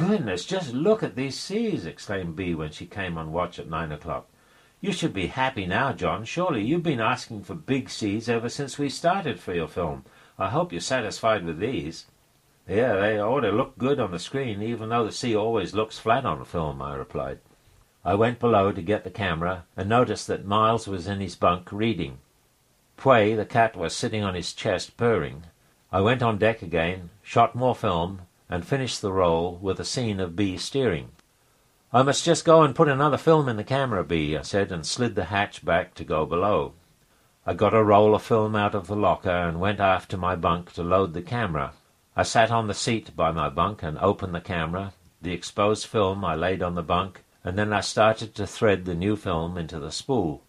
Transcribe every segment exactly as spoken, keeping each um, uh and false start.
goodness, just look at these seas, exclaimed Bea when she came on watch at nine o'clock. You should be happy now, John. Surely you've been asking for big seas ever since we started for your film. I hope you're satisfied with these. Yeah, they ought to look good on the screen, even though the sea always looks flat on film, I replied. I went below to get the camera and noticed that Miles was in his bunk reading. Pui, the cat, was sitting on his chest purring. I went on deck again, shot more film, and finished the roll with a scene of Bea steering. I must just go and put another film in the camera, Bea, I said, and slid the hatch back to go below. I got a roll of film out of the locker and went aft to my bunk to load the camera. I sat on the seat by my bunk and opened the camera. The exposed film I laid on the bunk, and then I started to thread the new film into the spool.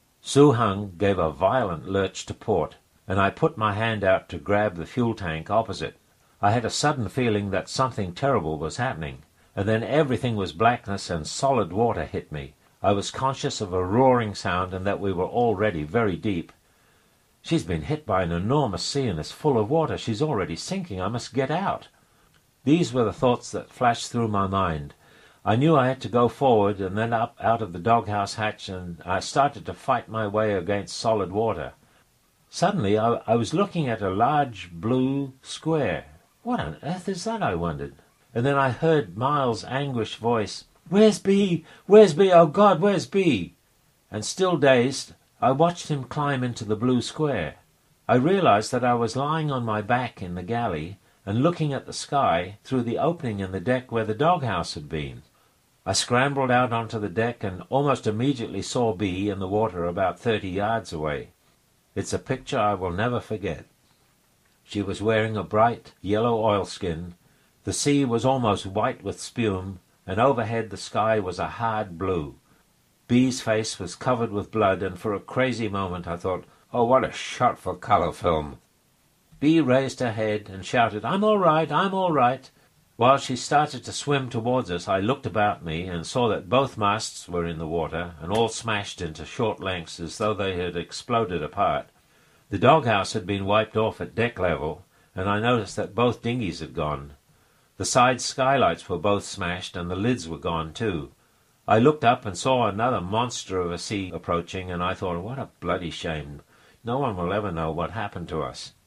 Su Hung gave a violent lurch to port, and I put my hand out to grab the fuel tank opposite. I had a sudden feeling that something terrible was happening, and then everything was blackness and solid water hit me. I was conscious of a roaring sound and that we were already very deep. She's been hit by an enormous sea and is full of water. She's already sinking. I must get out. These were the thoughts that flashed through my mind. I knew I had to go forward and then up out of the doghouse hatch, and I started to fight my way against solid water. Suddenly I, I was looking at a large blue square. What on earth is that, I wondered. And then I heard Miles' anguished voice, "Where's Bea? Where's Bea? Oh, God, where's Bea?" And still dazed, I watched him climb into the blue square. I realized that I was lying on my back in the galley and looking at the sky through the opening in the deck where the doghouse had been. I scrambled out onto the deck and almost immediately saw Bea in the water about thirty yards away. It's a picture I will never forget. She was wearing a bright yellow oilskin. The sea was almost white with spume, and overhead the sky was a hard blue. Bea's face was covered with blood, and for a crazy moment I thought, oh, what a shot for colour film. Bea raised her head and shouted, "I'm all right, I'm all right." While she started to swim towards us, I looked about me and saw that both masts were in the water and all smashed into short lengths as though they had exploded apart. The doghouse had been wiped off at deck level, and I noticed that both dinghies had gone. The side skylights were both smashed, and the lids were gone too. I looked up and saw another monster of a sea approaching, and I thought, what a bloody shame. No one will ever know what happened to us.